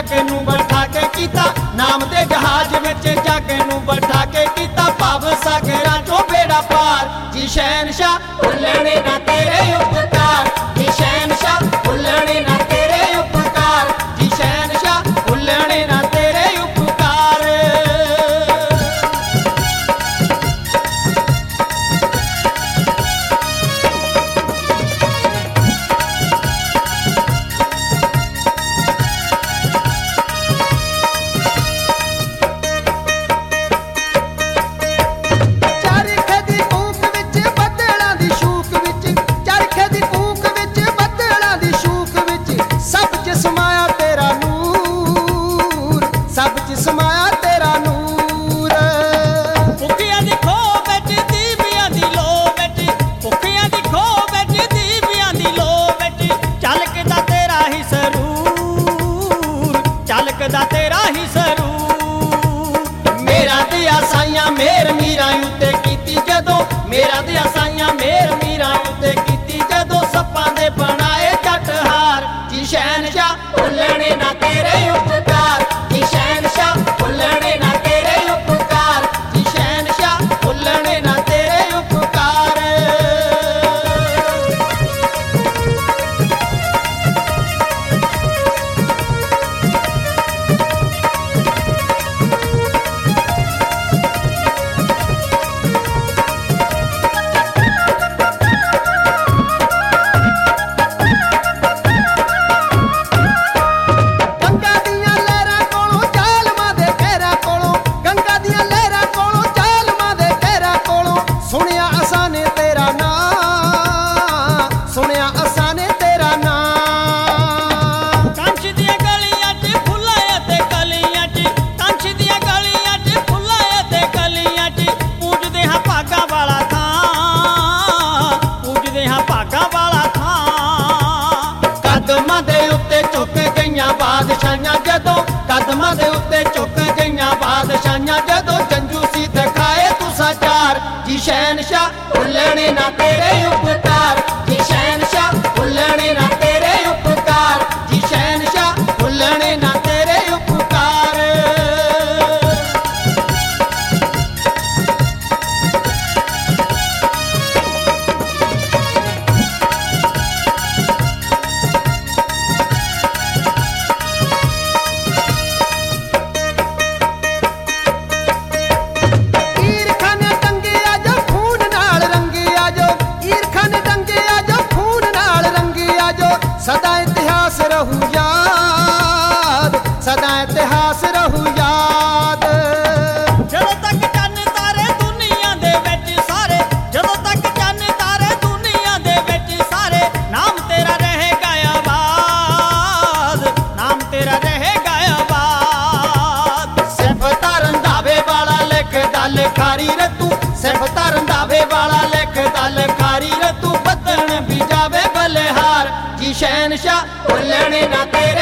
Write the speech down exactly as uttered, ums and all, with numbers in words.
जग नूं बैठा के कीता नाम दे जहाज विच जग नूं बैठा के कीता भव सागरां चों बेड़ा पार जी शहनशाह भुलणे ना तेरे उपकार जी शहनशाह भुलणे ना तेरे उपकार जी शहनशाह भुलणे ना तेरे उपकार। झलकदा तेरा ही सरूर मेरा दिया साइयां मेर मीरा उत्ते कीती जदों मेरा दिया साइयां मेर मीरा उत्ते कीती जदों सप्पां दे बनाए जट हार जी शहनशाह भुलणे ना तेरे उपकार जी शहनशाह भुलणे ना तेरे उपकार जी शहनशाह भुलणे ना तेरे उपकार। बादशाहियां जदों कदमां दे उत्ते झुक गईयां बादशाहियां जदों जंजू सी दिखाए तुसा चार जी शहनशाह भुलणे ना तेरे उपकार जी शहनशाह भुलणे ना तेरे उपकार जी शहनशाह भुलणे ना तेरे उपकार। सदा इतिहास रहू याद सदा इतिहास रहू याद जदों तक चन्न तारे दुनिया दे विच सारे जदों तक चन्न तारे दुनिया दे विच सारे नाम तेरा रहेगा आबाद नाम तेरा रहेगा आबाद। सिफत रंधावे वाला लिखदा लिखारी रतू सिफत रंधावे वाला लिखदा लिखारी रतू बदन भी जावे बलिहार जी शहनशाह भुलणे ना तेरे